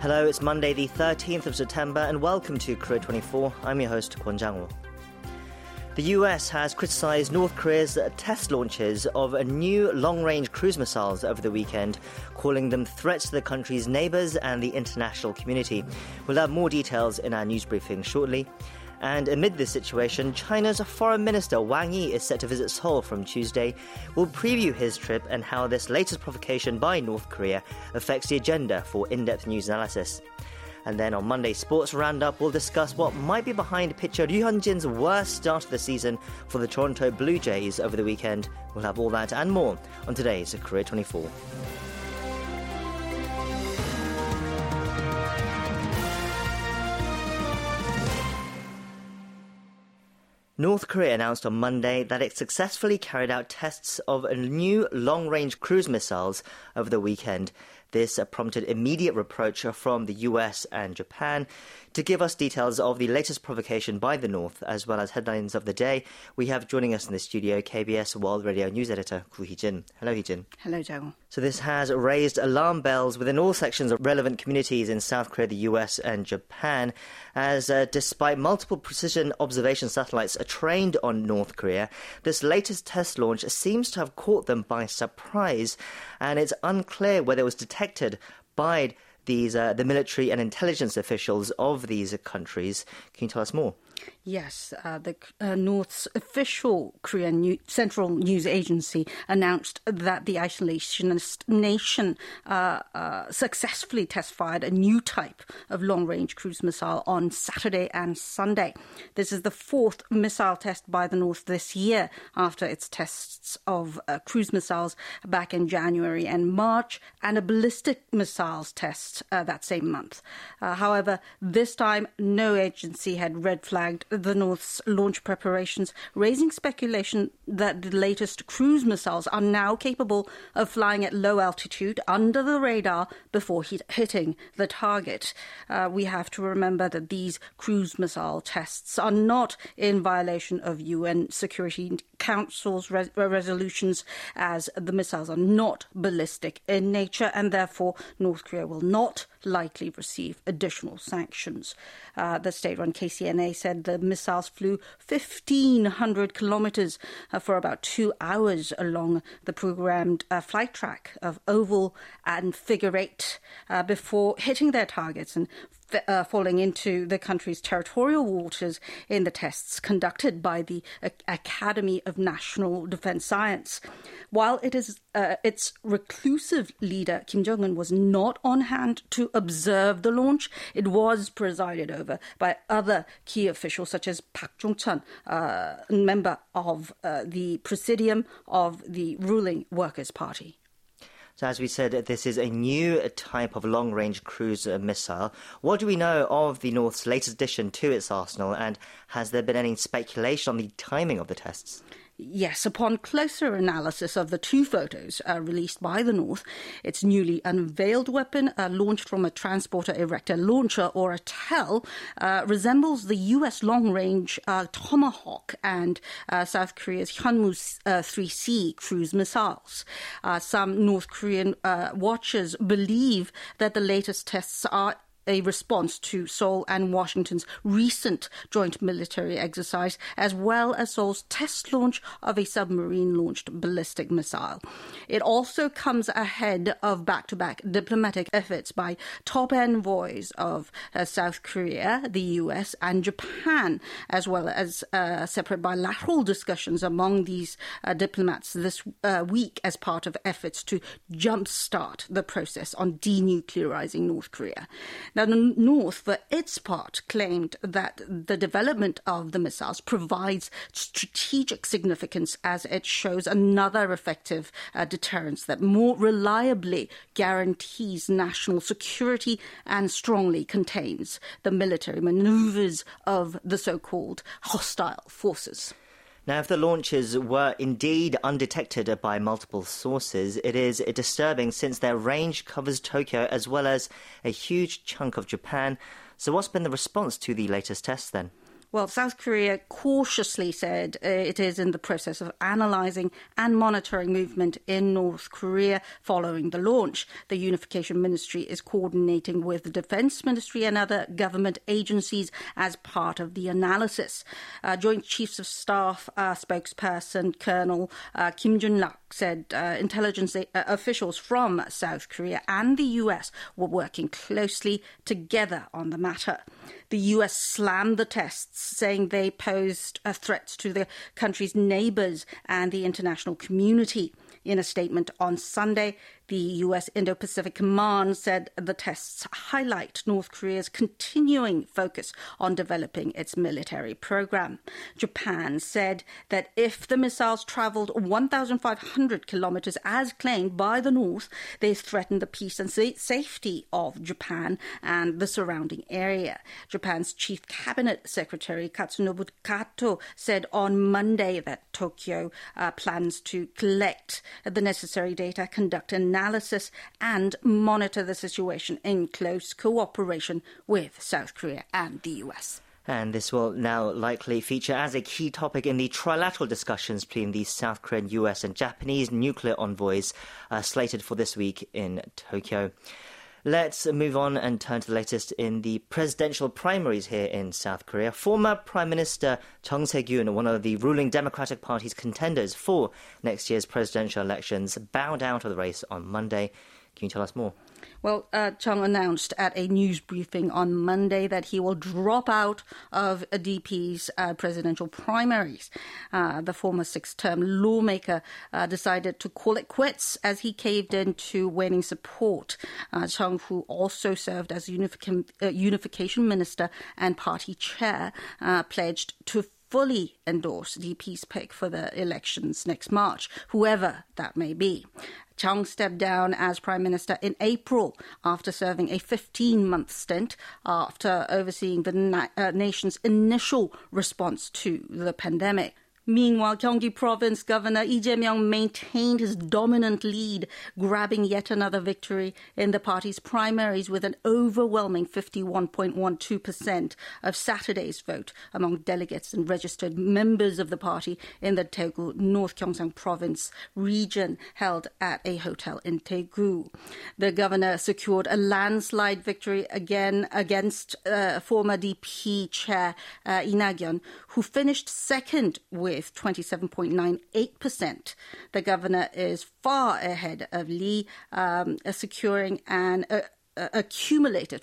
Hello, it's Monday the 13th of September and welcome to Korea 24. I'm your host, Kwon Jang-woo. The US has criticised North Korea's test launches of new long-range cruise missiles over the weekend, calling them threats to the country's neighbours and the international community. We'll have more details in our news briefing shortly. And amid this situation, China's Foreign Minister Wang Yi is set to visit Seoul from Tuesday. We'll preview his trip and how this latest provocation by North Korea affects the agenda for in-depth news analysis. And then on Monday's Sports Roundup, we'll discuss what might be behind pitcher Ryu Hyun-jin's worst start of the season for the Toronto Blue Jays over the weekend. We'll have all that and more on today's Korea 24. North Korea announced on Monday that it successfully carried out tests of new long-range cruise missiles over the weekend. This prompted immediate reproach from the US and Japan. To give us details of the latest provocation by the North, as well as headlines of the day, we have joining us in the studio KBS World Radio News Editor Koo Hee-jin. Hello, Hee-jin. Hello, Jang. So this has raised alarm bells within all sections of relevant communities in South Korea, the US and Japan, as despite multiple precision observation satellites trained on North Korea, this latest test launch seems to have caught them by surprise, and it's unclear whether it was detected by the military and intelligence officials of these countries. Can you tell us more? Yes, the North's official Korean Central News Agency announced that the isolationist nation successfully test-fired a new type of long-range cruise missile on Saturday and Sunday. This is the fourth missile test by the North this year after its tests of cruise missiles back in January and March and a ballistic missiles test that same month. However, this time no agency had red flagged the North's launch preparations, raising speculation that the latest cruise missiles are now capable of flying at low altitude under the radar before hitting the target. We have to remember that these cruise missile tests are not in violation of UN Security Council's resolutions, as the missiles are not ballistic in nature, and therefore North Korea will not likely receive additional sanctions. The state-run KCNA said the missiles flew 1,500 kilometers for about 2 hours along the programmed flight track of oval and figure eight before hitting their targets and falling into the country's territorial waters in the tests conducted by the Academy of National Defense Science. While it is its reclusive leader, Kim Jong-un, was not on hand to observe the launch, it was presided over by other key officials such as Park Jong-chun, member of the Presidium of the ruling Workers' Party. So as we said, this is a new type of long-range cruise missile. What do we know of the North's latest addition to its arsenal, and has there been any speculation on the timing of the tests? Yes, upon closer analysis of the two photos released by the North, its newly unveiled weapon, launched from a transporter erector launcher or a TEL, resembles the US long-range Tomahawk and South Korea's Hyunmoo 3C cruise missiles. Some North Korean watchers believe that the latest tests are a response to Seoul and Washington's recent joint military exercise, as well as Seoul's test launch of a submarine-launched ballistic missile. It also comes ahead of back-to-back diplomatic efforts by top envoys of South Korea, the US, and Japan, as well as separate bilateral discussions among these diplomats this week as part of efforts to jumpstart the process on denuclearizing North Korea. Now, the North, for its part, claimed that the development of the missiles provides strategic significance as it shows another effective deterrence that more reliably guarantees national security and strongly contains the military maneuvers of the so-called hostile forces. Now, if the launches were indeed undetected by multiple sources, it is disturbing since their range covers Tokyo as well as a huge chunk of Japan. So what's been the response to the latest tests then? Well, South Korea cautiously said it is in the process of analysing and monitoring movement in North Korea following the launch. The Unification Ministry is coordinating with the Defence Ministry and other government agencies as part of the analysis. Joint Chiefs of Staff spokesperson Colonel Kim Jun-lak said intelligence officials from South Korea and the US were working closely together on the matter. The US slammed the tests, saying they posed threats to the country's neighbours and the international community. In a statement on Sunday, the US Indo-Pacific Command said the tests highlight North Korea's continuing focus on developing its military program. Japan said that if the missiles travelled 1,500 kilometres as claimed by the North, they threaten the peace and safety of Japan and the surrounding area. Japan's Chief Cabinet Secretary Katsunobu Kato said on Monday that Tokyo plans to collect the necessary data, conduct analysis and monitor the situation in close cooperation with South Korea and the US. And this will now likely feature as a key topic in the trilateral discussions between the South Korean, US and Japanese nuclear envoys slated for this week in Tokyo. Let's move on and turn to the latest in the presidential primaries here in South Korea. Former Prime Minister Chung Se-kyun, one of the ruling Democratic Party's contenders for next year's presidential elections, bowed out of the race on Monday. Can you tell us more? Well, Chung announced at a news briefing on Monday that he will drop out of DP's presidential primaries. The former six-term lawmaker decided to call it quits as he caved into waning support. Chung, who also served as unification minister and party chair, pledged to fully endorse DP's pick for the elections next March, whoever that may be. Chung stepped down as Prime Minister in April after serving a 15-month stint after overseeing the nation's initial response to the pandemic. Meanwhile, Gyeonggi Province Governor Lee Jae-myung maintained his dominant lead, grabbing yet another victory in the party's primaries with an overwhelming 51.12% of Saturday's vote among delegates and registered members of the party in the Daegu North Gyeongsang Province region held at a hotel in Daegu. The governor secured a landslide victory again against former DP chair Lee Na-kyun, who finished second with 27.98%. The governor is far ahead of Lee, securing an accumulated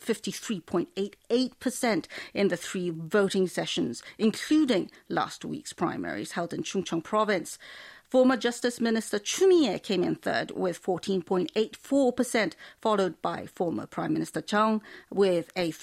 53.88% in the three voting sessions, including last week's primaries held in Chungcheong Province. Former Justice Minister Choo Mi-ae came in third with 14.84%, followed by former Prime Minister Chung with a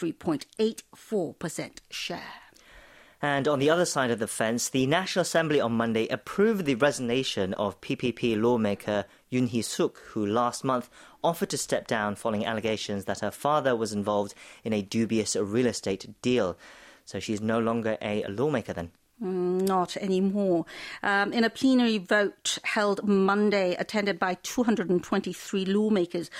3.84% share. And on the other side of the fence, the National Assembly on Monday approved the resignation of PPP lawmaker Yoon Hee-suk, who last month offered to step down following allegations that her father was involved in a dubious real estate deal. So she's no longer a lawmaker then. Not anymore. In a plenary vote held Monday, attended by 223 lawmakers,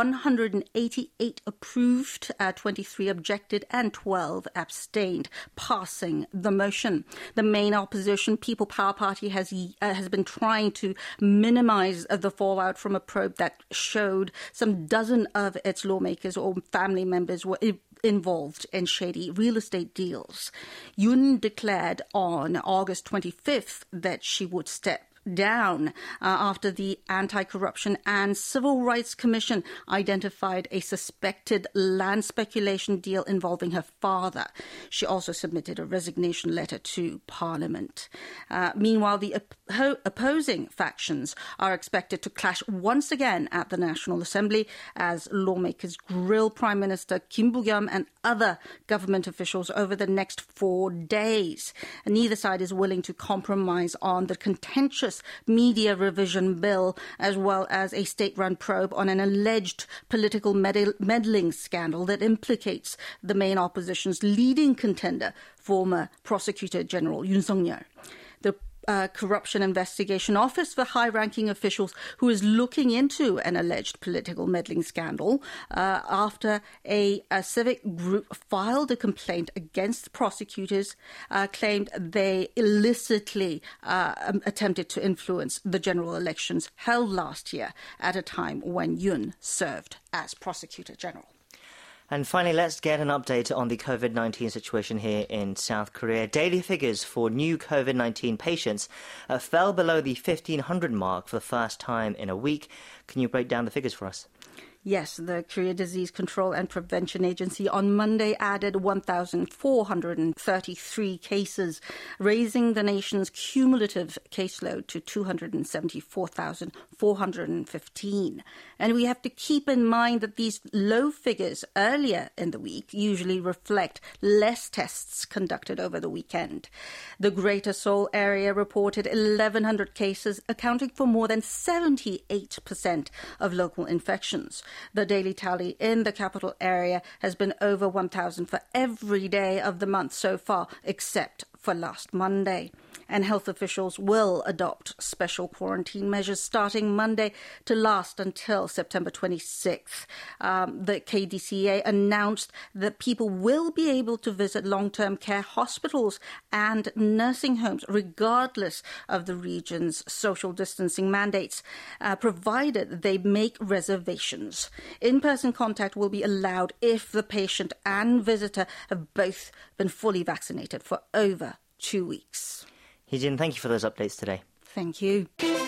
188 approved, 23 objected, and 12 abstained, passing the motion. The main opposition, People Power Party, has been trying to minimize the fallout from a probe that showed some dozen of its lawmakers or family members were involved in shady real estate deals. Yoon declared on August 25th that she would step down after the Anti-Corruption and Civil Rights Commission identified a suspected land speculation deal involving her father. She also submitted a resignation letter to Parliament. Meanwhile, the opposing factions are expected to clash once again at the National Assembly as lawmakers grill Prime Minister Kim Boo-kyum and other government officials over the next 4 days. Neither side is willing to compromise on the contentious media revision bill, as well as a state-run probe on an alleged political meddling scandal that implicates the main opposition's leading contender, former Prosecutor General Yoon Suk-yeol. The Corruption Investigation Office for high-ranking officials who is looking into an alleged political meddling scandal after a civic group filed a complaint against prosecutors, claimed they illicitly attempted to influence the general elections held last year at a time when Yoon served as Prosecutor General. And finally, let's get an update on the COVID-19 situation here in South Korea. Daily figures for new COVID-19 patients fell below the 1,500 mark for the first time in a week. Can you break down the figures for us? Yes, the Korea Disease Control and Prevention Agency on Monday added 1,433 cases, raising the nation's cumulative caseload to 274,415. And we have to keep in mind that these low figures earlier in the week usually reflect less tests conducted over the weekend. The Greater Seoul area reported 1,100 cases, accounting for more than 78% of local infections. The daily tally in the capital area has been over 1,000 for every day of the month so far, except for last Monday. And health officials will adopt special quarantine measures starting Monday to last until September 26th. The KDCA announced that people will be able to visit long-term care hospitals and nursing homes regardless of the region's social distancing mandates, provided they make reservations. In-person contact will be allowed if the patient and visitor have both been fully vaccinated for over 2 weeks. Hee-jin, thank you for those updates today. Thank you.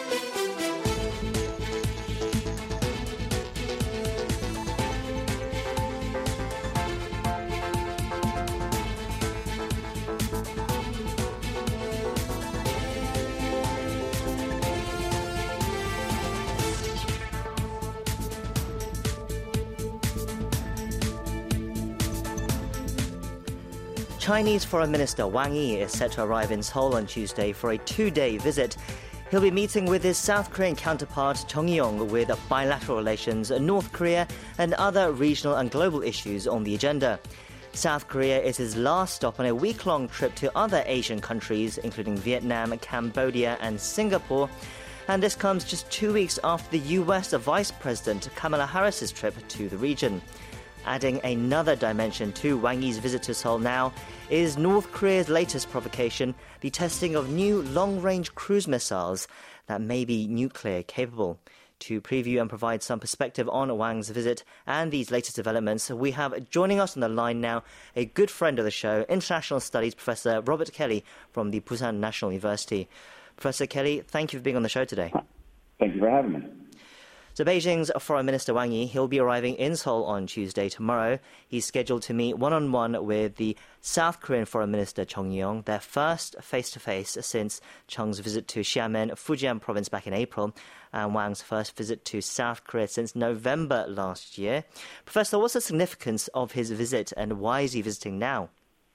Chinese Foreign Minister Wang Yi is set to arrive in Seoul on Tuesday for a 2-day visit. He'll be meeting with his South Korean counterpart Chung Eui-yong with bilateral relations, North Korea and other regional and global issues on the agenda. South Korea is his last stop on a week-long trip to other Asian countries, including Vietnam, Cambodia and Singapore. And this comes just 2 weeks after the US Vice President Kamala Harris's trip to the region. Adding another dimension to Wang Yi's visit to Seoul now is North Korea's latest provocation, the testing of new long-range cruise missiles that may be nuclear capable. To preview and provide some perspective on Wang's visit and these latest developments, we have joining us on the line now a good friend of the show, International Studies Professor Robert Kelly from the Busan National University. Professor Kelly, thank you for being on the show today. Thank you for having me. So Beijing's Foreign Minister Wang Yi, he'll be arriving in Seoul on Tuesday tomorrow. He's scheduled to meet one-on-one with the South Korean Foreign Minister Chung Eui-yong, their first face-to-face since Chung's visit to Xiamen, Fujian province back in April, and Wang's first visit to South Korea since November last year. Professor, what's the significance of his visit and why is he visiting now?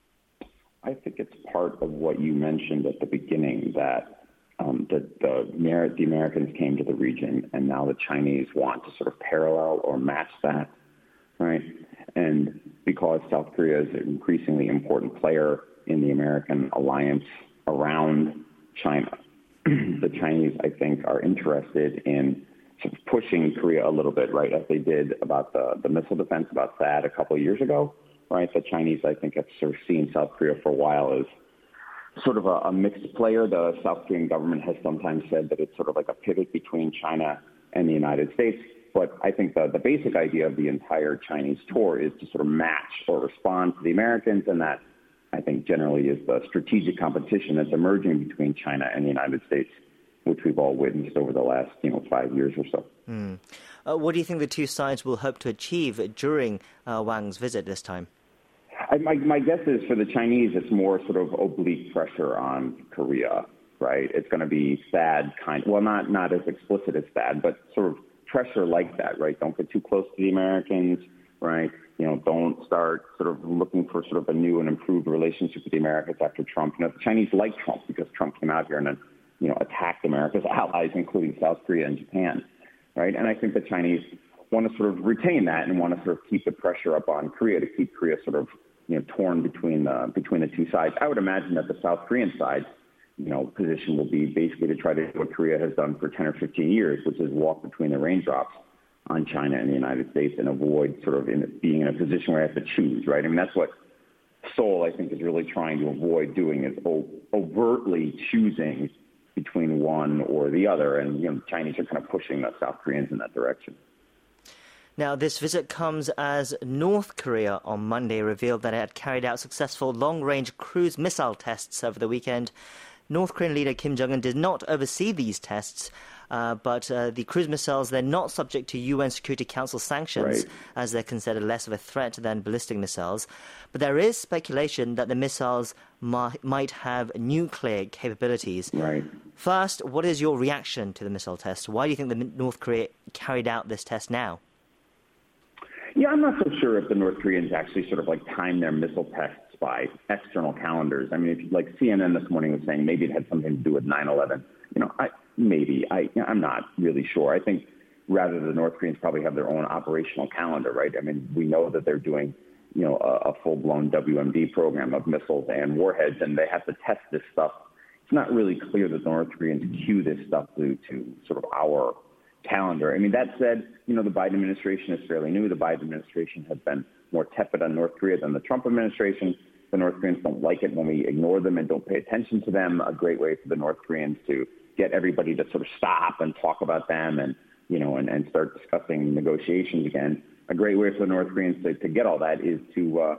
I think it's part of what you mentioned at the beginning, that the Americans came to the region, and now the Chinese want to sort of parallel or match that, right? And because South Korea is an increasingly important player in the American alliance around China, the Chinese, I think, are interested in sort of pushing Korea a little bit, right, as they did about the missile defense about THAAD a couple of years ago, right? The Chinese, I think, have sort of seen South Korea for a while as sort of a mixed player. The South Korean government has sometimes said that it's sort of like a pivot between China and the United States. But I think the basic idea of the entire Chinese tour is to sort of match or respond to the Americans, and that, I think, generally is the strategic competition that's emerging between China and the United States, which we've all witnessed over the last 5 years or so. What do you think the two sides will hope to achieve during Wang's visit this time? My guess is for the Chinese, it's more sort of oblique pressure on Korea, right? It's going to be THAAD not as explicit as THAAD, but sort of pressure like that, right? Don't get too close to the Americans, right? Don't start sort of looking for sort of a new and improved relationship with the Americans after Trump. The Chinese like Trump because Trump came out here and attacked America's allies, including South Korea and Japan, right? And I think the Chinese want to sort of retain that and want to sort of keep the pressure up on Korea to keep Korea sort of torn between the two sides. I would imagine that the South Korean side, position will be basically to try to do what Korea has done for 10 or 15 years, which is walk between the raindrops on China and the United States and avoid sort of being in a position where I have to choose, right? I mean, that's what Seoul, I think, is really trying to avoid doing, is overtly choosing between one or the other. And, the Chinese are kind of pushing the South Koreans in that direction. Now, this visit comes as North Korea on Monday revealed that it had carried out successful long-range cruise missile tests over the weekend. North Korean leader Kim Jong-un did not oversee these tests, but the cruise missiles, they're not subject to UN Security Council sanctions, right, as they're considered less of a threat than ballistic missiles. But there is speculation that the missiles might have nuclear capabilities. Right. First, what is your reaction to the missile test? Why do you think the North Korea carried out this test now? Yeah, I'm not so sure if the North Koreans actually sort of time their missile tests by external calendars. I mean, if CNN this morning was saying maybe it had something to do with 9/11, I'm not really sure. I think rather the North Koreans probably have their own operational calendar, right? I mean, we know that they're doing, a full-blown WMD program of missiles and warheads, and they have to test this stuff. It's not really clear that the North Koreans cue this stuff to sort of our calendar. I mean, that said, the Biden administration is fairly new. The Biden administration has been more tepid on North Korea than the Trump administration. The North Koreans don't like it when we ignore them and don't pay attention to them. A great way for the North Koreans to get everybody to sort of stop and talk about them and, and start discussing negotiations again. A great way for the North Koreans to get all that is to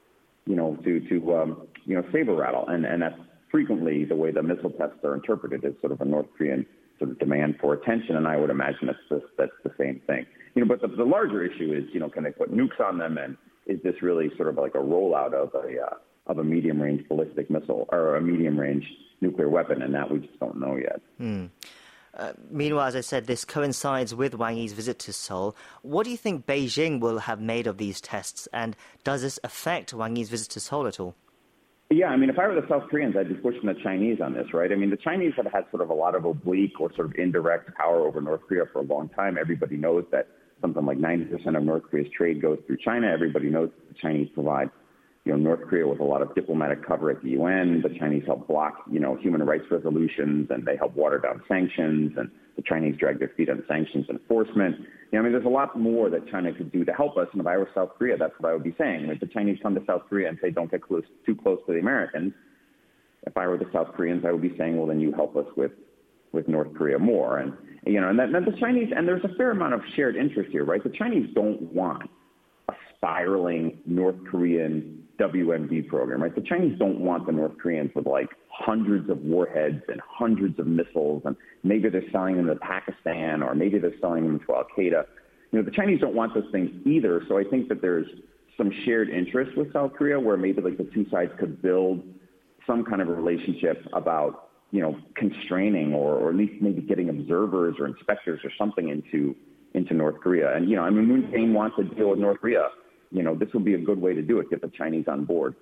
saber rattle. And that's frequently the way the missile tests are interpreted, as sort of a North Korean sort of demand for attention. And I would imagine that's the same thing. But the larger issue is, can they put nukes on them? And is this really sort of like a rollout of a medium-range ballistic missile or a medium-range nuclear weapon? And that we just don't know yet. Meanwhile, as I said, this coincides with Wang Yi's visit to Seoul. What do you think Beijing will have made of these tests? And does this affect Wang Yi's visit to Seoul at all? Yeah, I mean, if I were the South Koreans, I'd be pushing the Chinese on this, right? I mean, the Chinese have had sort of a lot of oblique or sort of indirect power over North Korea for a long time. Everybody knows that something like 90% of North Korea's trade goes through China. Everybody knows that the Chinese provide, North Korea with a lot of diplomatic cover at the UN. The Chinese help block, human rights resolutions, and they help water down sanctions, and the Chinese drag their feet on sanctions enforcement. I mean, there's a lot more that China could do to help us. And if I were South Korea, that's what I would be saying. If the Chinese come to South Korea and say, don't get too close to the Americans, if I were the South Koreans, I would be saying, well, then you help us with North Korea more. And the Chinese, and there's a fair amount of shared interest here, right? The Chinese don't want a spiraling North Korean WMD program, right? The Chinese don't want the North Koreans with hundreds of warheads and hundreds of missiles, and maybe they're selling them to Pakistan or maybe they're selling them to Al-Qaeda. The Chinese don't want those things either. So I think that there's some shared interest with South Korea where maybe the two sides could build some kind of a relationship about, constraining or at least maybe getting observers or inspectors or something into North Korea. And, Moon Jae-in wants to deal with North Korea. This would be a good way to do it, get the Chinese on board.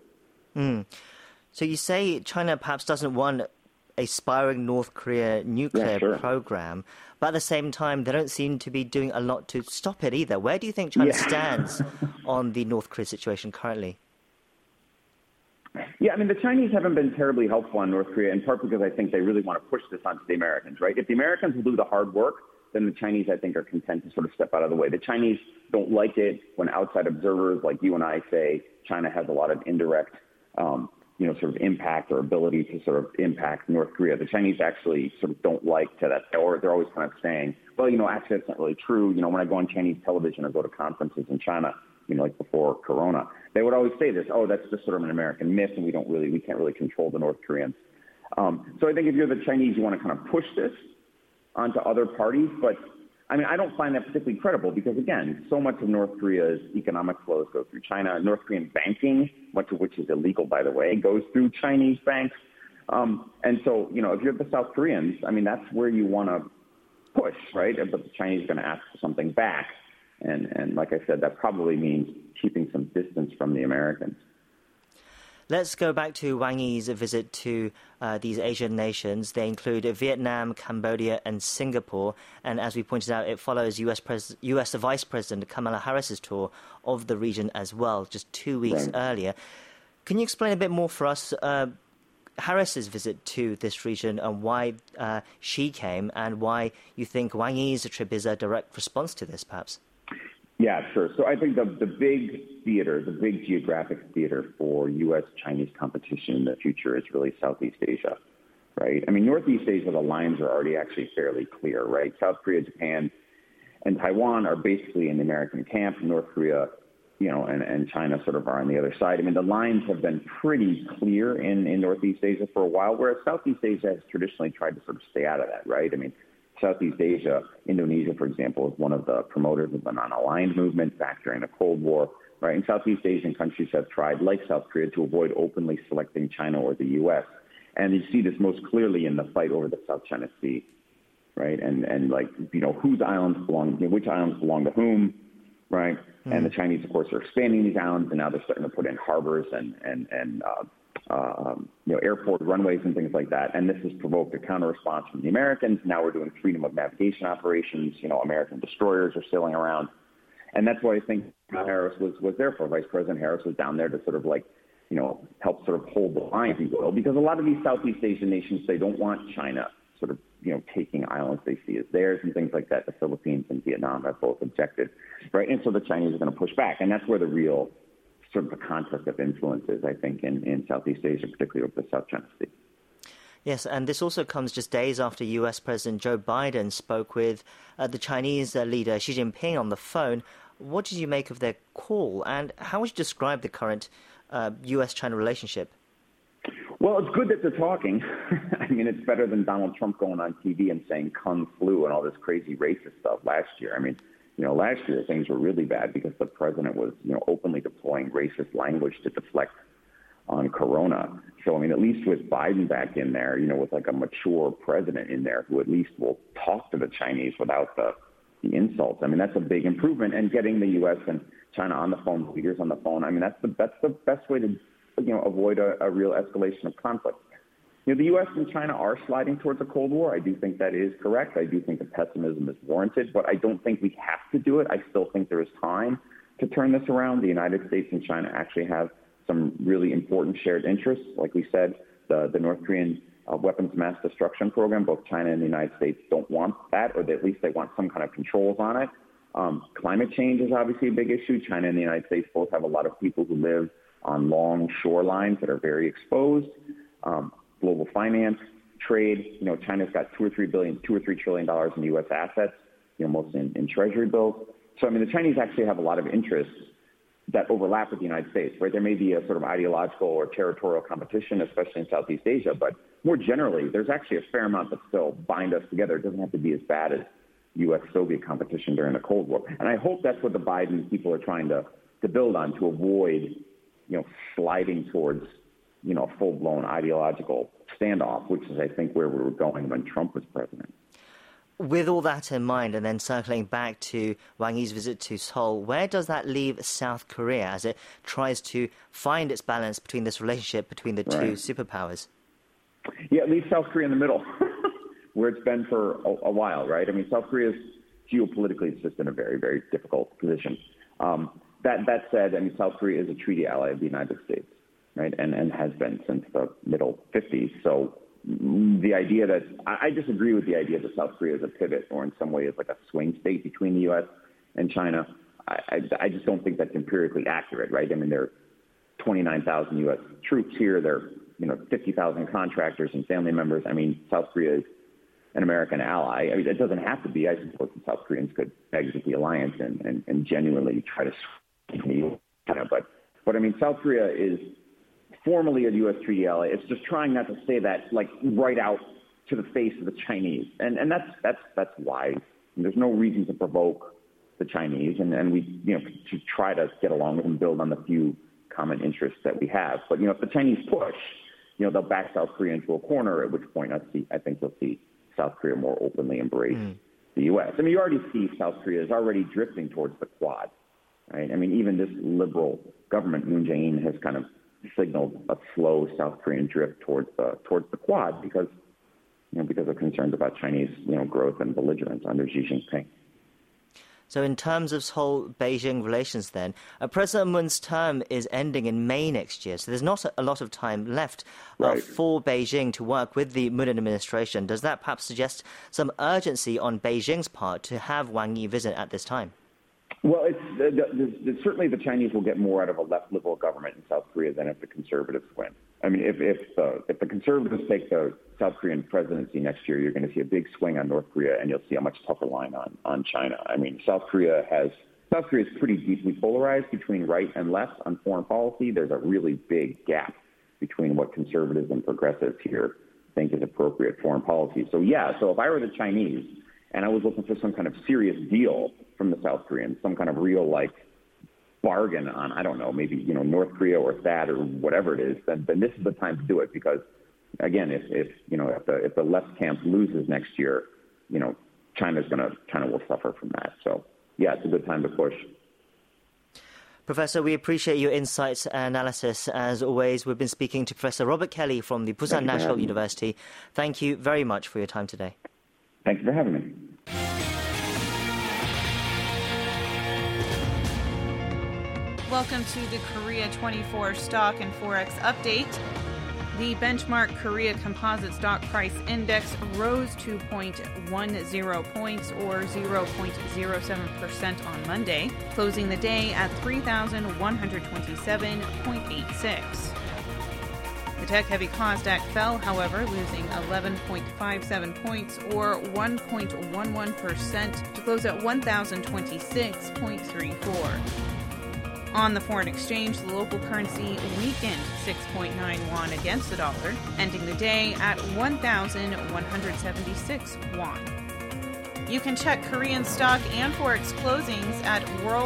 So you say China perhaps doesn't want a spiraling North Korea nuclear program, but at the same time, they don't seem to be doing a lot to stop it either. Where do you think China stands on the North Korea situation currently? Yeah, I mean, the Chinese haven't been terribly helpful on North Korea, in part because I think they really want to push this onto the Americans, right? If the Americans will do the hard work, then the Chinese, I think, are content to sort of step out of the way. The Chinese don't like it when outside observers like you and I say China has a lot of indirect, sort of impact or ability to sort of impact North Korea. The Chinese actually sort of don't like to that, or they're always kind of saying, well, actually that's not really true. When I go on Chinese television or go to conferences in China, like before Corona, they would always say this, oh, that's just sort of an American myth, and we can't really control the North Koreans. So I think if you're the Chinese, you want to kind of push this onto other parties. But I mean, I don't find that particularly credible because, again, so much of North Korea's economic flows go through China. North Korean banking, much of which is illegal, by the way, goes through Chinese banks. And so, if you're the South Koreans, I mean, that's where you want to push, right? But the Chinese are going to ask for something back. And like I said, that probably means keeping some distance from the Americans. Let's go back to Wang Yi's visit to these Asian nations. They include Vietnam, Cambodia, and Singapore. And as we pointed out, it follows U.S. Vice President Kamala Harris's tour of the region as well, just 2 weeks earlier. Can you explain a bit more for us Harris's visit to this region and why she came and why you think Wang Yi's trip is a direct response to this, perhaps? Yeah, sure. So I think the big theater, the big geographic theater for U.S.-Chinese competition in the future is really Southeast Asia, right? I mean, Northeast Asia, the lines are already actually fairly clear, right? South Korea, Japan, and Taiwan are basically in the American camp. North Korea, and China sort of are on the other side. I mean, the lines have been pretty clear in Northeast Asia for a while, whereas Southeast Asia has traditionally tried to sort of stay out of that, right? I mean, Southeast Asia, Indonesia, for example, is one of the promoters of the non-aligned movement back during the Cold War, right? And Southeast Asian countries have tried, like South Korea, to avoid openly selecting China or the U.S. And you see this most clearly in the fight over the South China Sea, right? And like, whose islands belong, which islands belong to whom, right? Mm-hmm. And the Chinese, of course, are expanding these islands, and now they're starting to put in harbors and airport runways and things like that. And this has provoked a counter-response from the Americans. Now we're doing freedom of navigation operations. American destroyers are sailing around. And that's what I think Harris was there for. Vice President Harris was down there to sort of help sort of hold the line, if you will, because a lot of these Southeast Asian nations, they don't want China sort of, taking islands they see as theirs and things like that. The Philippines and Vietnam have both objected, right? And so the Chinese are going to push back. And that's where the real sort of the contest of influences, I think, in Southeast Asia, particularly over the South China Sea. Yes, and this also comes just days after U.S. President Joe Biden spoke with the Chinese leader Xi Jinping on the phone. What did you make of their call, and how would you describe the current U.S.-China relationship? Well, it's good that they're talking. I mean, it's better than Donald Trump going on TV and saying Kung flu and all this crazy racist stuff last year. I mean, last year things were really bad because the president was, openly deploying racist language to deflect on Corona. So, I mean, at least with Biden back in there, with like a mature president in there who at least will talk to the Chinese without the insults. I mean, that's a big improvement. And getting the U.S. and China on the phone, leaders on the phone, I mean, that's the best way to, avoid a real escalation of conflict. The U.S. and China are sliding towards a Cold War. I do think that is correct. I do think the pessimism is warranted, but I don't think we have to do it. I still think there is time to turn this around. The United States and China actually have some really important shared interests. Like we said, the North Korean weapons mass destruction program, both China and the United States don't want that, or at least they want some kind of controls on it. Climate change is obviously a big issue. China and the United States both have a lot of people who live on long shorelines that are very exposed. Global finance, trade. China's got $2 or $3 trillion in U.S. assets, mostly in treasury bills. So, I mean, the Chinese actually have a lot of interests that overlap with the United States, right? There may be a sort of ideological or territorial competition, especially in Southeast Asia, but more generally, there's actually a fair amount that still bind us together. It doesn't have to be as bad as U.S.-Soviet competition during the Cold War. And I hope that's what the Biden people are trying to build on, to avoid, sliding towards, a full-blown ideological standoff, which is, I think, where we were going when Trump was president. With all that in mind, and then circling back to Wang Yi's visit to Seoul, where does that leave South Korea as it tries to find its balance between this relationship between the two superpowers? Yeah, it leaves South Korea in the middle, where it's been for a while, right? I mean, South Korea is geopolitically, it's just in a very, very difficult position. That said, I mean, South Korea is a treaty ally of the United States, right, and has been since the middle 50s. So the idea that I disagree with the idea that South Korea is a pivot or in some way is like a swing state between the U.S. and China. I just don't think that's empirically accurate, right? I mean, there are 29,000 U.S. troops here. There are 50,000 contractors and family members. I mean, South Korea is an American ally. I mean, it doesn't have to be. I suppose the South Koreans could exit the alliance and genuinely try to swing China. But I mean, South Korea is formally a U.S. treaty ally. It's just trying not to say that like right out to the face of the Chinese, and that's wise. And there's no reason to provoke the Chinese, and we to try to get along with them, build on the few common interests that we have. But if the Chinese push, they'll back South Korea into a corner. At which point, I think you'll see South Korea more openly embrace the U.S. I mean, you already see South Korea is already drifting towards the Quad, right? I mean, even this liberal government, Moon Jae-in, has kind of signaled a slow South Korean drift towards the Quad because of concerns about Chinese growth and belligerence under Xi Jinping. So in terms of this whole Beijing relations then, President Moon's term is ending in May next year, so there's not a lot of time left for Beijing to work with the Moon administration. Does that perhaps suggest some urgency on Beijing's part to have Wang Yi visit at this time? Well, certainly the Chinese will get more out of a left liberal government in South Korea than if the conservatives win. I mean, if the conservatives take the South Korean presidency next year, you're going to see a big swing on North Korea, and you'll see a much tougher line on China. I mean, South Korea is pretty deeply polarized between right and left on foreign policy. There's a really big gap between what conservatives and progressives here think is appropriate foreign policy. So if I were the Chinese and I was looking for some kind of serious deal from the South Koreans, some kind of real bargain on, I don't know, maybe North Korea or THAAD or whatever it is, then this is the time to do it, because again, if the left camp loses next year, China will suffer from that. So it's a good time to push. Professor, we appreciate your insights and analysis. As always, we've been speaking to Professor Robert Kelly from the Busan National University. Thank you very much for your time today. Thanks for having me. Welcome to the Korea 24 Stock and Forex Update. The benchmark Korea Composite Stock Price Index rose 2.10 points or 0.07% on Monday, closing the day at 3,127.86. The tech-heavy Kosdaq fell, however, losing 11.57 points or 1.11% to close at 1,026.34. On the foreign exchange, the local currency weakened 6.9 won against the dollar, ending the day at 1,176 won. You can check Korean stock and forex closings at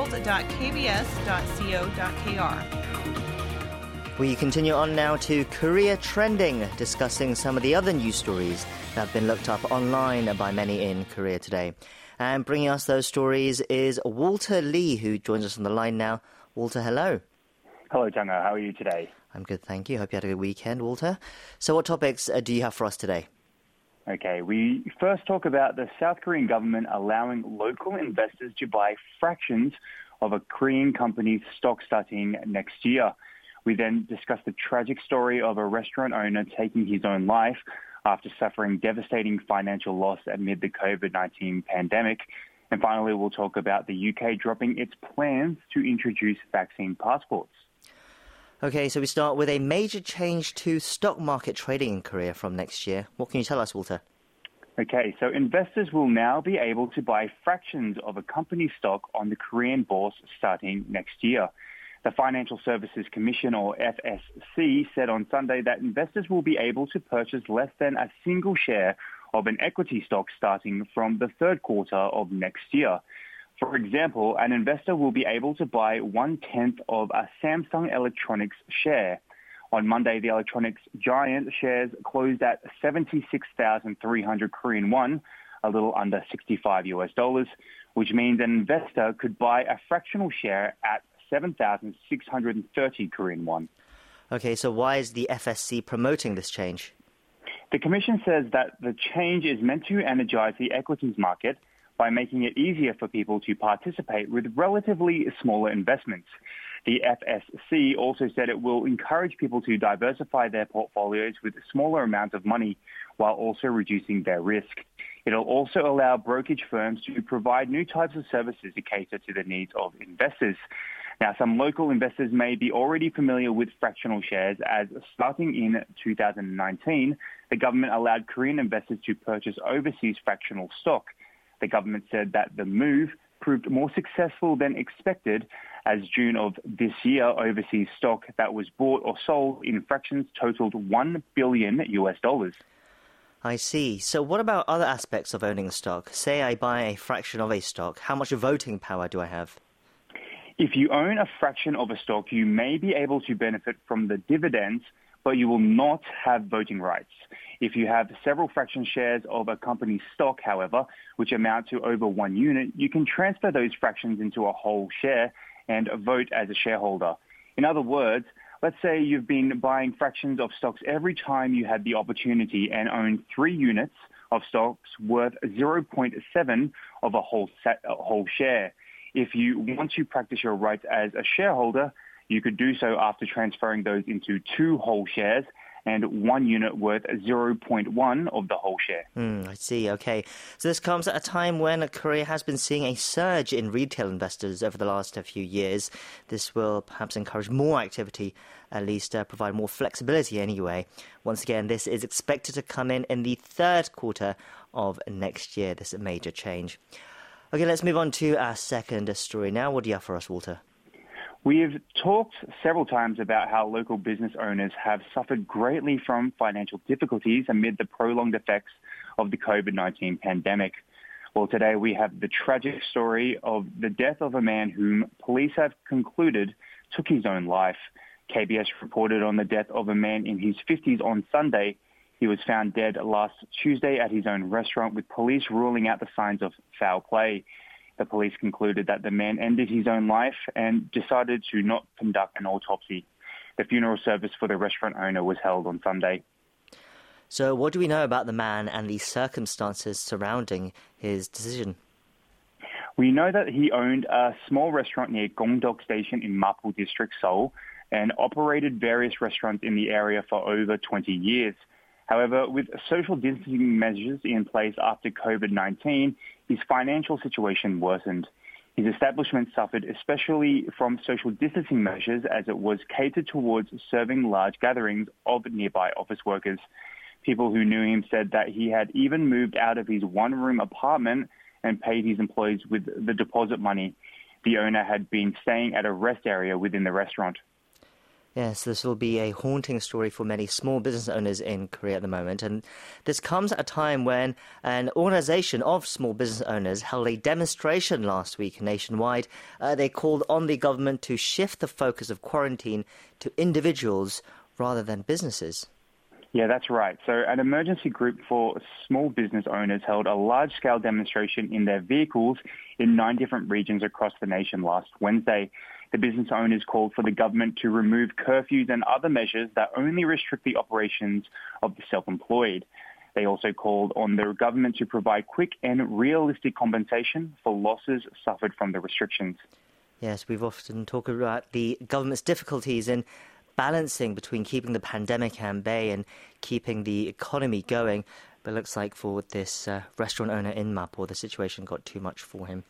world.kbs.co.kr. We continue on now to Korea Trending, discussing some of the other news stories that have been looked up online by many in Korea today. And bringing us those stories is Walter Lee, who joins us on the line now. Walter, hello. Hello, Jang-ho. How are you today? I'm good, thank you. Hope you had a good weekend, Walter. So what topics do you have for us today? Okay, we first talk about the South Korean government allowing local investors to buy fractions of a Korean company's stock starting next year. We then discuss the tragic story of a restaurant owner taking his own life after suffering devastating financial loss amid the COVID-19 pandemic. And finally, we'll talk about the UK dropping its plans to introduce vaccine passports. Okay, so we start with a major change to stock market trading in Korea from next year. What can you tell us, Walter? Okay, so investors will now be able to buy fractions of a company's stock on the Korean bourse starting next year. The Financial Services Commission, or FSC, said on Sunday that investors will be able to purchase less than a single share of an equity stock starting from the third quarter of next year. For example, an investor will be able to buy 1/10 of a Samsung Electronics share. On Monday, the electronics giant shares closed at 76,300 Korean won, a little under $65, which means an investor could buy a fractional share at 7,630 Korean won. Okay, so why is the FSC promoting this change? The Commission says that the change is meant to energize the equities market by making it easier for people to participate with relatively smaller investments. The FSC also said it will encourage people to diversify their portfolios with smaller amounts of money while also reducing their risk. It'll also allow brokerage firms to provide new types of services to cater to the needs of investors. Now, some local investors may be already familiar with fractional shares, as starting in 2019, the government allowed Korean investors to purchase overseas fractional stock. The government said that the move proved more successful than expected, as June of this year, overseas stock that was bought or sold in fractions totaled $1 billion. I see. So what about other aspects of owning a stock? Say I buy a fraction of a stock. How much voting power do I have? If you own a fraction of a stock, you may be able to benefit from the dividends, but you will not have voting rights. If you have several fraction shares of a company's stock, however, which amount to over 1 unit, you can transfer those fractions into a whole share and vote as a shareholder. In other words, let's say you've been buying fractions of stocks every time you had the opportunity and own 3 units of stocks worth 0.7 of a whole share. If you want to practice your rights as a shareholder, you could do so after transferring those into 2 whole shares and 1 unit worth 0.1 of the whole share. I see. Okay. So this comes at a time when Korea has been seeing a surge in retail investors over the last few years. This will perhaps encourage more activity, at least provide more flexibility anyway. Once again, this is expected to come in the third quarter of next year, this major change. Okay, let's move on to our second story now. What do you have for us, Walter? We have talked several times about how local business owners have suffered greatly from financial difficulties amid the prolonged effects of the COVID-19 pandemic. Well, today we have the tragic story of the death of a man whom police have concluded took his own life. KBS reported on the death of a man in his 50s on Sunday. He was found dead last Tuesday at his own restaurant, with police ruling out the signs of foul play. The police concluded that the man ended his own life and decided to not conduct an autopsy. The funeral service for the restaurant owner was held on Sunday. So what do we know about the man and the circumstances surrounding his decision? We know that he owned a small restaurant near Gongdeok Station in Mapo District, Seoul, and operated various restaurants in the area for over 20 years. However, with social distancing measures in place after COVID-19, his financial situation worsened. His establishment suffered especially from social distancing measures, as it was catered towards serving large gatherings of nearby office workers. People who knew him said that he had even moved out of his one-room apartment and paid his employees with the deposit money. The owner had been staying at a rest area within the restaurant. Yes, this will be a haunting story for many small business owners in Korea at the moment. And this comes at a time when an organization of small business owners held a demonstration last week nationwide. They called on the government to shift the focus of quarantine to individuals rather than businesses. Yeah, that's right. So an emergency group for small business owners held a large-scale demonstration in their vehicles in 9 different regions across the nation last Wednesday. The business owners called for the government to remove curfews and other measures that only restrict the operations of the self-employed. They also called on the government to provide quick and realistic compensation for losses suffered from the restrictions. Yes, we've often talked about the government's difficulties in balancing between keeping the pandemic at bay and keeping the economy going. But it looks like for this restaurant owner in Mapo, the situation got too much for him.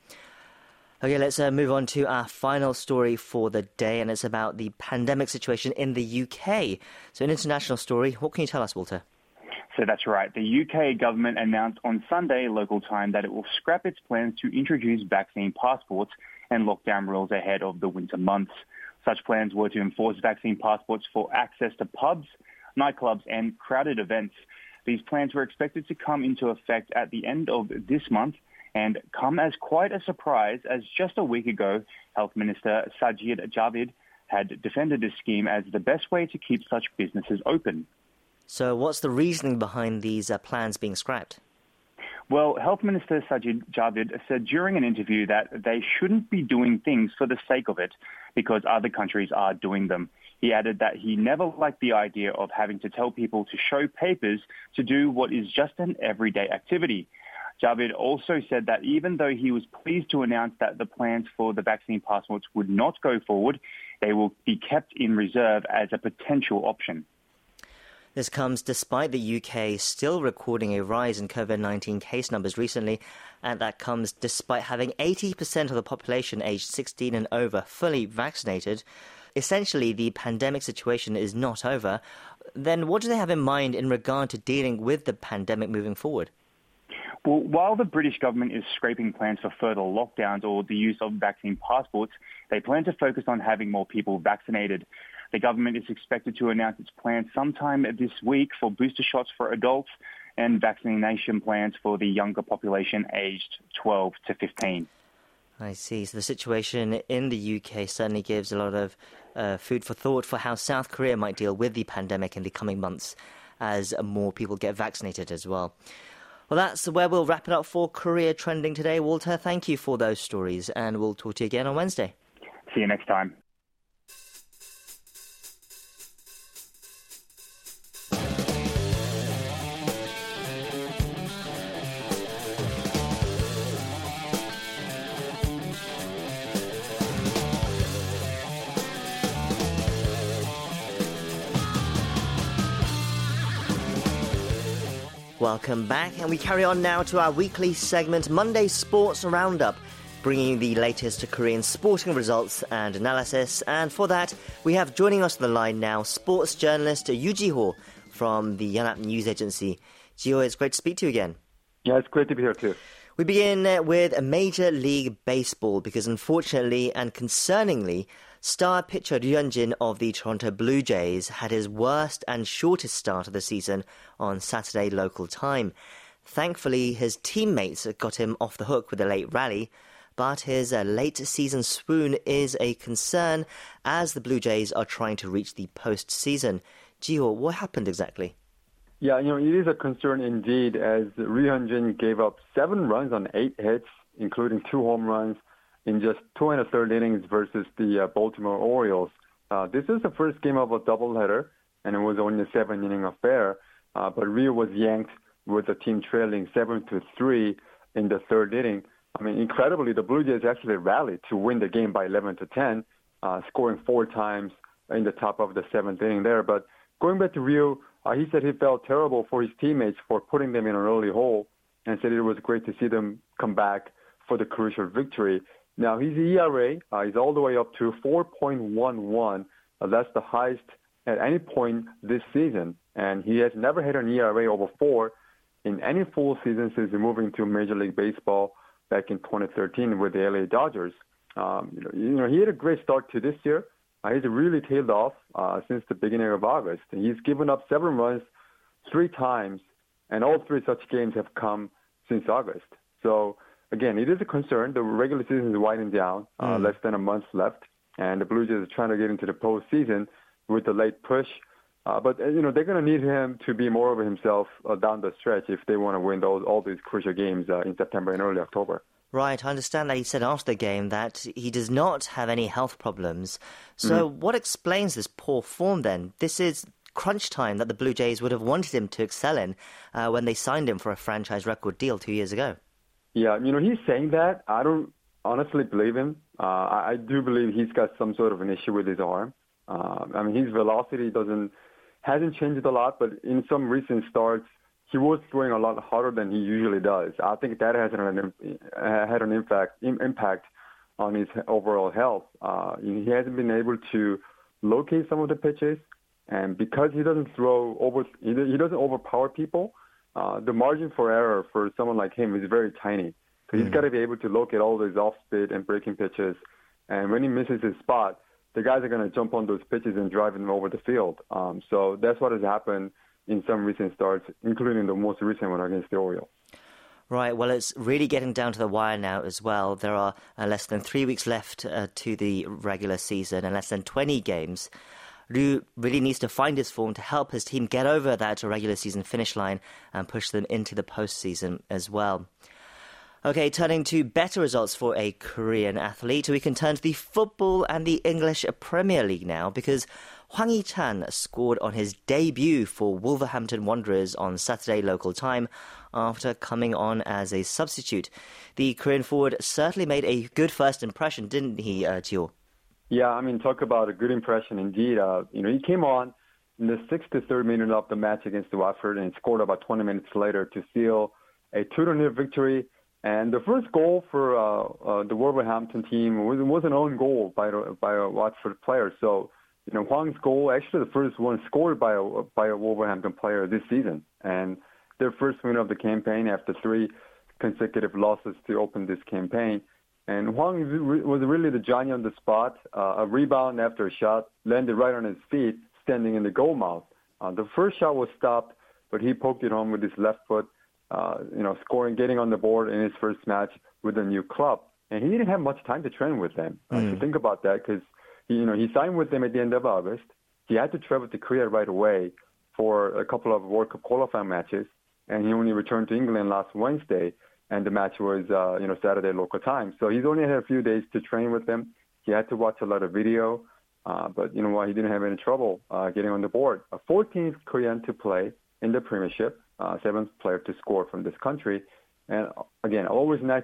Okay, let's move on to our final story for the day, and it's about the pandemic situation in the UK. So an international story. What can you tell us, Walter? So that's right. The UK government announced on Sunday local time that it will scrap its plans to introduce vaccine passports and lockdown rules ahead of the winter months. Such plans were to enforce vaccine passports for access to pubs, nightclubs and crowded events. These plans were expected to come into effect at the end of this month and come as quite a surprise, as just a week ago, Health Minister Sajid Javid had defended this scheme as the best way to keep such businesses open. So what's the reasoning behind these plans being scrapped? Well, Health Minister Sajid Javid said during an interview that they shouldn't be doing things for the sake of it because other countries are doing them. He added that he never liked the idea of having to tell people to show papers to do what is just an everyday activity. Javid also said that even though he was pleased to announce that the plans for the vaccine passports would not go forward, they will be kept in reserve as a potential option. This comes despite the UK still recording a rise in COVID-19 case numbers recently, and that comes despite having 80% of the population aged 16 and over fully vaccinated. Essentially, the pandemic situation is not over. Then what do they have in mind in regard to dealing with the pandemic moving forward? Well, while the British government is scraping plans for further lockdowns or the use of vaccine passports, they plan to focus on having more people vaccinated. The government is expected to announce its plans sometime this week for booster shots for adults and vaccination plans for the younger population aged 12 to 15. I see. So the situation in the UK certainly gives a lot of food for thought for how South Korea might deal with the pandemic in the coming months as more people get vaccinated as well. Well, that's where we'll wrap it up for Korea Trending today. Walter, thank you for those stories, and we'll talk to you again on Wednesday. See you next time. Welcome back, and we carry on now to our weekly segment, Monday Sports Roundup, bringing you the latest Korean sporting results and analysis. And for that, we have joining us on the line now sports journalist Yoo Ji-ho from the Yonhap News Agency. Ji-ho, it's great to speak to you again. Yeah, it's great to be here too. We begin with Major League Baseball because unfortunately and concerningly, star pitcher Ryu Hyun-jin of the Toronto Blue Jays had his worst and shortest start of the season on Saturday local time. Thankfully, his teammates got him off the hook with a late rally, but his late season swoon is a concern as the Blue Jays are trying to reach the postseason. Ji-ho, what happened exactly? Yeah, it is a concern indeed as Ryu Hyun-jin gave up 7 runs on 8 hits, including 2 home runs in just 2 1/3 innings versus the Baltimore Orioles. This is the first game of a doubleheader, and it was only a 7-inning affair. But Ryu was yanked with the team trailing 7-3 in the 3rd inning. I mean, incredibly, the Blue Jays actually rallied to win the game by 11-10, scoring 4 times in the top of the 7th inning there. But going back to Ryu, he said he felt terrible for his teammates for putting them in an early hole and said it was great to see them come back for the crucial victory. Now, his ERA is all the way up to 4.11. That's the highest at any point this season. And he has never had an ERA over 4 in any full season since moving to Major League Baseball back in 2013 with the LA Dodgers. He had a great start to this year. He's really tailed off since the beginning of August. He's given up 7 runs 3 times, and all 3 such games have come since August. So, again, it is a concern. The regular season is winding down, less than a month left, and the Blue Jays are trying to get into the postseason with the late push. But they're going to need him to be more of himself down the stretch if they want to win all these crucial games in September and early October. Right, I understand that he said after the game that he does not have any health problems. So what explains this poor form then? This is crunch time that the Blue Jays would have wanted him to excel in when they signed him for a franchise record deal 2 years ago. Yeah, he's saying that. I don't honestly believe him. I do believe he's got some sort of an issue with his arm. His velocity hasn't changed a lot, but in some recent starts, he was throwing a lot harder than he usually does. I think that has had an impact on his overall health. He hasn't been able to locate some of the pitches, and because he doesn't he doesn't overpower people. The margin for error for someone like him is very tiny. So he's got to be able to locate all those off-speed and breaking pitches, and when he misses his spot, the guys are going to jump on those pitches and drive him over the field. So that's what has happened in some recent starts, including the most recent one against the Orioles. Right, well, it's really getting down to the wire now as well. There are less than 3 weeks left to the regular season and less than 20 games. Ryu really needs to find his form to help his team get over that regular season finish line and push them into the postseason as well. Okay, turning to better results for a Korean athlete, we can turn to the football and the English Premier League now because Hwang Hee-chan scored on his debut for Wolverhampton Wanderers on Saturday local time after coming on as a substitute. The Korean forward certainly made a good first impression, didn't he, Ji-ho? Yeah, talk about a good impression indeed. He came on in the 63rd minute of the match against Watford and scored about 20 minutes later to seal a 2-0 victory. And the first goal for the Wolverhampton team was an own goal by a Watford player. So, Hwang's goal, actually the first one scored by a Wolverhampton player this season. And their first win of the campaign after 3 consecutive losses to open this campaign. And Hwang was really the Johnny on the spot. A rebound after a shot landed right on his feet, standing in the goal mouth. The first shot was stopped, but he poked it home with his left foot, scoring, getting on the board in his first match with a new club. And he didn't have much time to train with them. To think about that, because he signed with them at the end of August. He had to travel to Korea right away for a couple of World Cup qualifying matches, and he only returned to England last Wednesday. And the match was, Saturday local time. So he's only had a few days to train with them. He had to watch a lot of video, but you know what? He didn't have any trouble getting on the board. 14th Korean to play in the Premiership, 7th player to score from this country. And again, always nice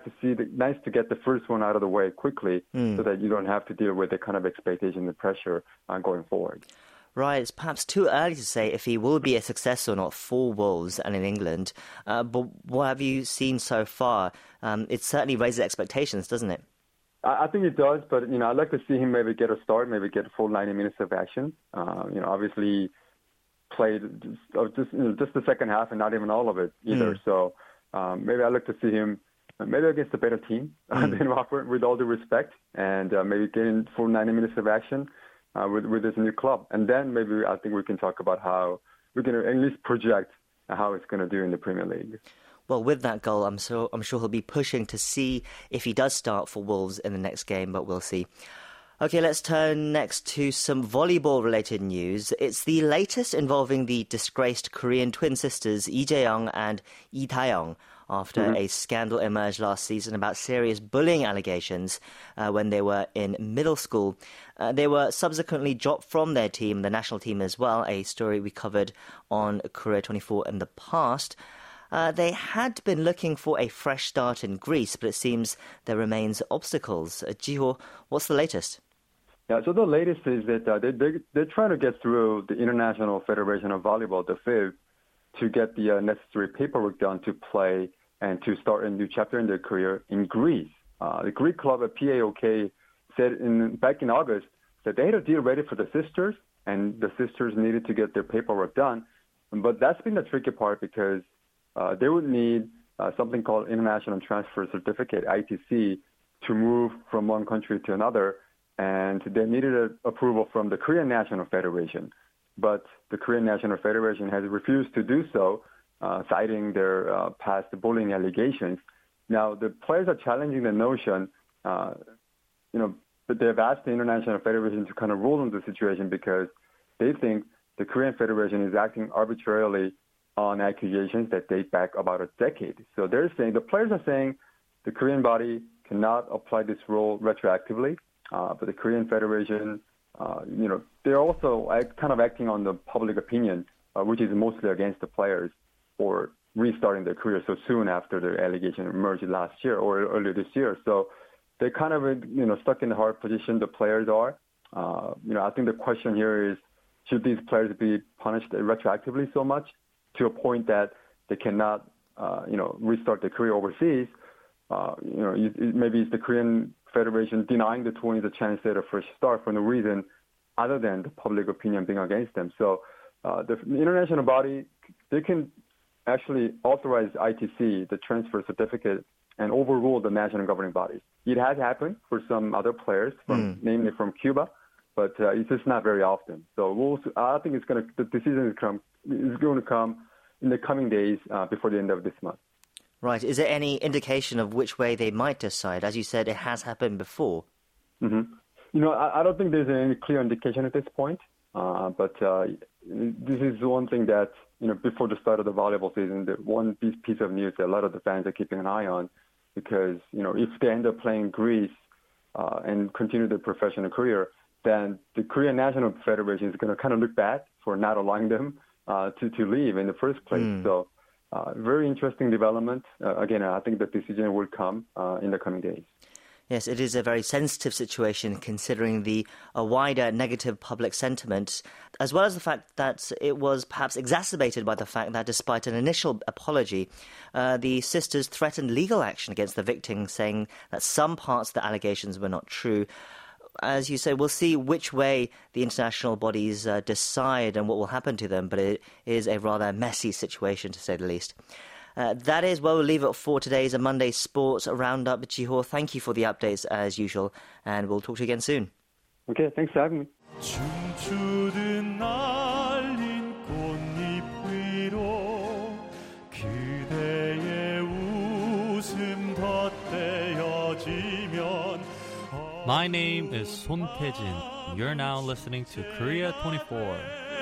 to get the first one out of the way quickly so that you don't have to deal with the kind of expectation and pressure going forward. Right, it's perhaps too early to say if he will be a success or not for Wolves and in England. But what have you seen so far? It certainly raises expectations, doesn't it? I think it does, but I'd like to see him maybe get a start, maybe get a full 90 minutes of action. Obviously played just the second half and not even all of it either. So maybe I'd like to see him maybe against a better team than Watford, with all due respect, and maybe getting full 90 minutes of action with this new club. And then maybe I think we can talk about how we can at least project how it's going to do in the Premier League. Well, with that goal, I'm sure he'll be pushing to see if he does start for Wolves in the next game, but we'll see. Okay, let's turn next to some volleyball-related news. It's the latest involving the disgraced Korean twin sisters Lee Jae-young and Lee Tae-young after a scandal emerged last season about serious bullying allegations when they were in middle school. They were subsequently dropped from their team, the national team as well, a story we covered on Korea 24 in the past. They had been looking for a fresh start in Greece, but it seems there remains obstacles. Ji-ho, what's the latest? Yeah, so the latest is that they're trying to get through the International Federation of Volleyball, the FIV, to get the necessary paperwork done to play and to start a new chapter in their career in Greece. The Greek club at PAOK said back in August that they had a deal ready for the sisters, and the sisters needed to get their paperwork done. But that's been the tricky part because they would need something called International Transfer Certificate, ITC, to move from one country to another. And they needed approval from the Korean National Federation. But the Korean National Federation has refused to do so, citing their past bullying allegations. Now, the players are challenging the notion, but they've asked the International Federation to kind of rule on the situation because they think the Korean Federation is acting arbitrarily on accusations that date back about a decade. So the players are saying the Korean body cannot apply this rule retroactively, but the Korean Federation, they're also kind of acting on the public opinion, which is mostly against the players for restarting their career so soon after the allegation emerged last year or earlier this year. So they're kind of, stuck in the hard position the players are. I think the question here is, should these players be punished retroactively so much to a point that they cannot, restart their career overseas? Maybe it's the Korean Federation denying the twins a chance at a fresh start for no reason other than the public opinion being against them. So the international body, they can actually authorize ITC, the transfer certificate, and overrule the national governing bodies. It has happened for some other players, namely from Cuba, but it's just not very often. So I think the decision is going to come in the coming days before the end of this month. Right. Is there any indication of which way they might decide? As you said, it has happened before. Mm-hmm. I don't think there's any clear indication at this point. But this is one thing that, before the start of the volleyball season, the one piece of news that a lot of the fans are keeping an eye on, because, if they end up playing Greece and continue their professional career, then the Korean National Federation is going to kind of look bad for not allowing them to leave in the first place. So very interesting development. Again, I think the decision will come in the coming days. Yes, it is a very sensitive situation considering the wider negative public sentiment, as well as the fact that it was perhaps exacerbated by the fact that despite an initial apology, the sisters threatened legal action against the victim, saying that some parts of the allegations were not true. As you say, we'll see which way the international bodies decide and what will happen to them, but it is a rather messy situation, to say the least. That is where we'll leave it for today's Monday Sports Roundup. Ji-ho, thank you for the updates as usual, and we'll talk to you again soon. Okay, thanks for having me. My name is Son Tae-jin. You're now listening to Korea 24.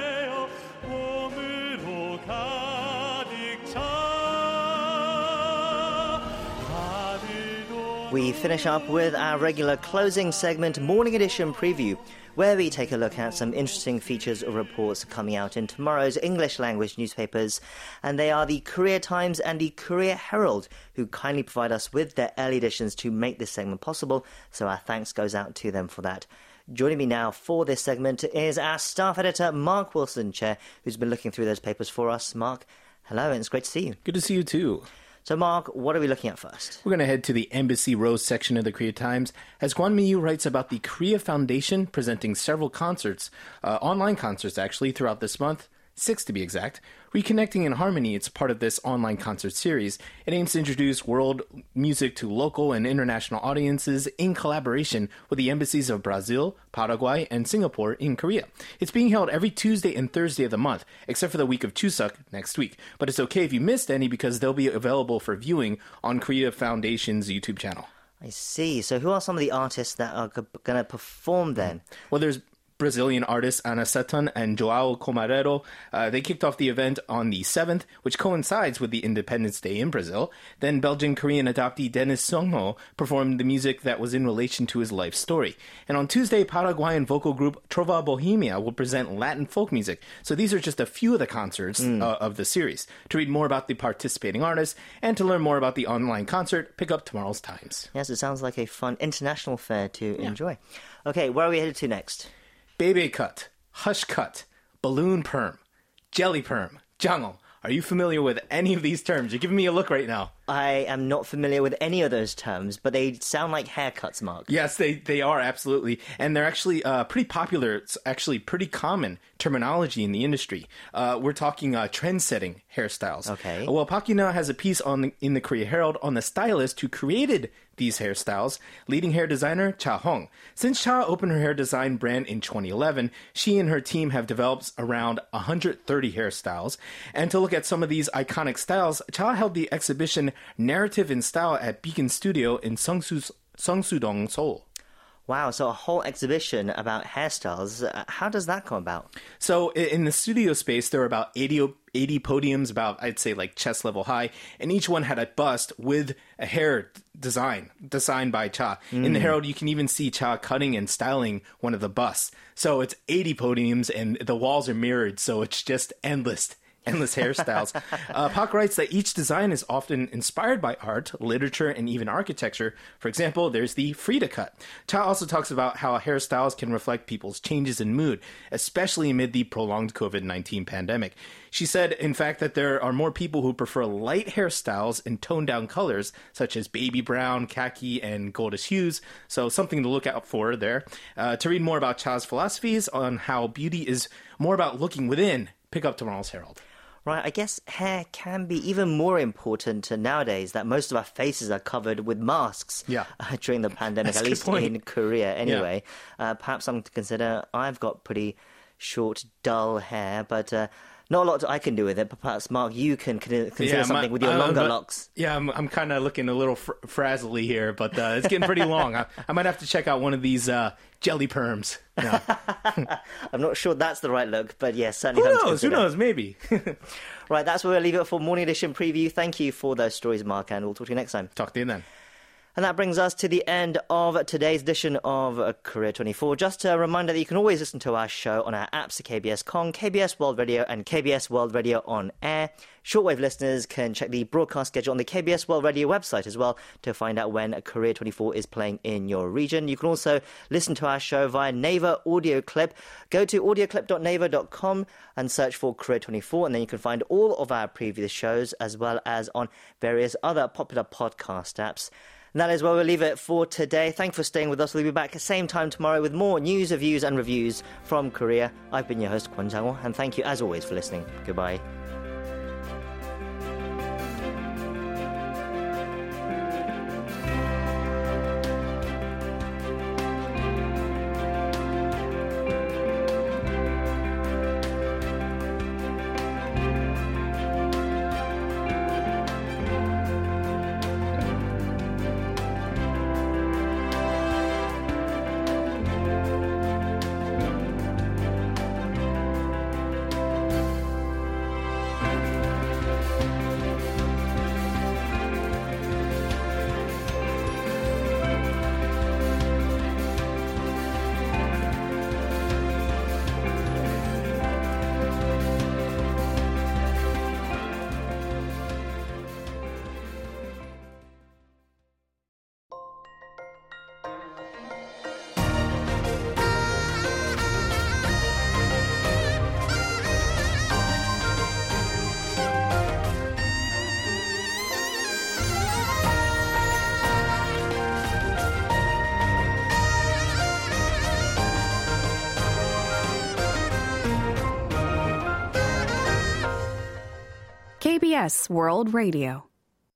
We finish up with our regular closing segment, Morning Edition Preview, where we take a look at some interesting features or reports coming out in tomorrow's English language newspapers. And they are the Korea Times and the Korea Herald, who kindly provide us with their early editions to make this segment possible. So our thanks goes out to them for that. Joining me now for this segment is our staff editor, Mark Wilson, Chair, who's been looking through those papers for us. Mark, hello, and it's great to see you. Good to see you too. So, Mark, what are we looking at first? We're going to head to the Embassy Row section of the Korea Times as Kwon Mi-yu writes about the Korea Foundation presenting several concerts, online concerts actually, throughout this month. 6 to be exact. Reconnecting in Harmony, it's part of this online concert series. It aims to introduce world music to local and international audiences in collaboration with the embassies of Brazil, Paraguay, and Singapore in Korea. It's being held every Tuesday and Thursday of the month, except for the week of Chuseok next week. But it's okay if you missed any because they'll be available for viewing on Korea Foundation's YouTube channel. I see. So who are some of the artists that are going to perform then? Well, there's Brazilian artists Ana Seton and Joao Comarero. They kicked off the event on the 7th, which coincides with the Independence Day in Brazil. Then Belgian-Korean adoptee Dennis Sungho performed the music that was in relation to his life story. And on Tuesday, Paraguayan vocal group Trova Bohemia will present Latin folk music. So these are just a few of the concerts of the series. To read more about the participating artists and to learn more about the online concert, pick up tomorrow's Times. Yes, it sounds like a fun international fair to enjoy. Okay, where are we headed to next? Baby cut, hush cut, balloon perm, jelly perm, jango. Are you familiar with any of these terms? You're giving me a look right now. I am not familiar with any of those terms, but they sound like haircuts, Mark. Yes, they are, absolutely. And they're actually pretty popular. It's actually pretty common terminology in the industry. We're talking trend-setting hairstyles. Okay. Well, Park Yuna has a piece in the Korea Herald on the stylist who created these hairstyles, leading hair designer Cha Hong. Since Cha opened her hair design brand in 2011, she and her team have developed around 130 hairstyles. And to look at some of these iconic styles, Cha held the exhibition Narrative in Style at Beacon Studio in Seongsu-dong, Seoul. Wow, so a whole exhibition about hairstyles. How does that come about? So in the studio space, there are about 80 podiums, about, I'd say, like chest level high, and each one had a bust with a hair designed by Cha. In the Herald, you can even see Cha cutting and styling one of the busts. So it's 80 podiums, and the walls are mirrored, so it's just endless hairstyles. Park writes that each design is often inspired by art, literature, and even architecture. For example, there's the Frida cut. Cha also talks about how hairstyles can reflect people's changes in mood, especially amid the prolonged COVID-19 pandemic. She said, in fact, that there are more people who prefer light hairstyles and toned-down colors, such as baby brown, khaki, and goldish hues. So something to look out for there. To read more about Cha's philosophies on how beauty is more about looking within, pick up tomorrow's Herald. Right, I guess hair can be even more important nowadays that most of our faces are covered with masks during the pandemic, at least in Korea anyway. Yeah. Perhaps something to consider. I've got pretty short, dull hair, but not a lot I can do with it. But perhaps, Mark, you can consider something with your longer locks. Yeah, I'm kind of looking a little frazzly here, but it's getting pretty long. I might have to check out one of these jelly perms. No. I'm not sure that's the right look, but yes, certainly. Who knows? Maybe. Right, that's where we'll leave it for Morning Edition Preview. Thank you for those stories, Mark, and we'll talk to you next time. Talk to you then. And that brings us to the end of today's edition of Korea 24. Just a reminder that you can always listen to our show on our apps, KBS Kong, KBS World Radio, and KBS World Radio on air. Shortwave listeners can check the broadcast schedule on the KBS World Radio website as well to find out when Korea 24 is playing in your region. You can also listen to our show via Naver Audio Clip. Go to audioclip.naver.com and search for Korea 24, and then you can find all of our previous shows as well as on various other popular podcast apps. And that is where we'll leave it for today. Thank you for staying with us. We'll be back at the same time tomorrow with more news, views and reviews from Korea. I've been your host, Kwon Jang-ho, and thank you as always for listening. Goodbye. KBS World Radio.